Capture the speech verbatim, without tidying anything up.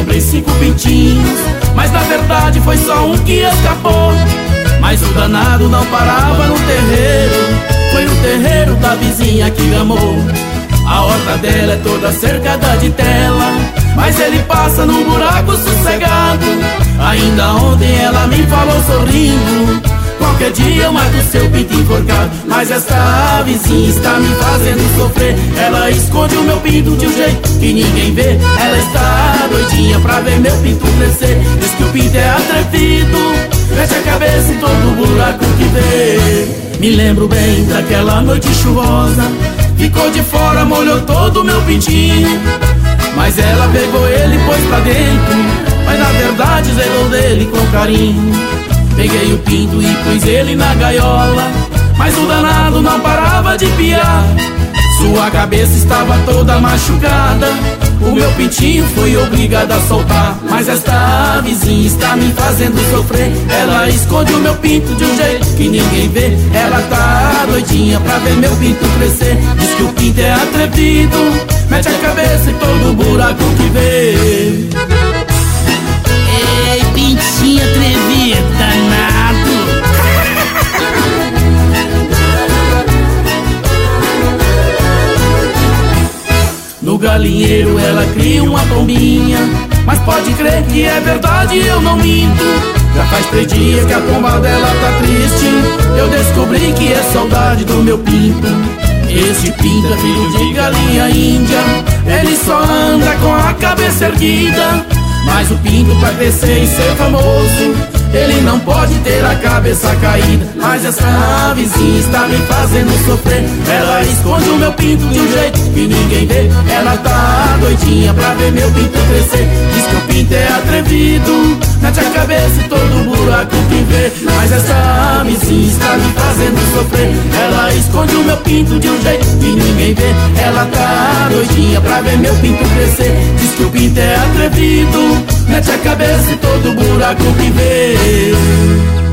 comprei cinco pintinhos, mas na verdade foi só um que escapou. Mas o danado não parava no terreiro, foi no terreiro da vizinha que amou. A horta dela é toda cercada de tela, mas ele passa num buraco sossegado. Ainda ontem ela me falou sorrindo: qualquer dia eu mato seu pinto enforcado. Mas esta vizinha está me fazendo sofrer. Ela esconde o meu pinto de um jeito que ninguém vê. Ela está doidinha pra ver meu pinto crescer. Diz que o pinto é atrevido, mete a cabeça em todo buraco que vê. Me lembro bem daquela noite chuvosa, ficou de fora, molhou todo o meu pintinho. Mas ela pegou ele e pôs pra dentro, mas na verdade zelou dele com carinho. Peguei o pinto e pus ele na gaiola, mas o danado não parava de piar. Sua cabeça estava toda machucada, o meu pintinho foi obrigado a soltar. Mas esta vizinha está me fazendo sofrer. Ela esconde o meu pinto de um jeito que ninguém vê. Ela tá doidinha pra ver meu pinto crescer. Diz que o pinto é atrevido, mete a cabeça em todo buraco que vê. Ei, pintinho atrevido, danado. No galinheiro ela cria uma pombinha, mas pode crer que é verdade, eu não minto. Já faz três dias que a pomba dela tá triste. Eu descobri que é saudade do meu pinto. Esse pinto é filho de galinha índia, ele só anda com a cabeça erguida. Mas o pinto pra crescer e ser famoso, ele não pode ter a cabeça caída. Mas essa vizinha está me fazendo sofrer. Ela esconde o meu pinto de um jeito que ninguém vê. Ela tá doidinha pra ver meu pinto crescer. Diz que o pinto é atrevido, mete a cabeça em todo buraco que vê. Mas essa vizinha está me fazendo sofrer. Ela esconde o meu pinto de um jeito que ninguém vê. Ela tá doidinha pra ver meu pinto crescer. Diz que o pinto é atrevido, mete a cabeça em todo buraco que vê.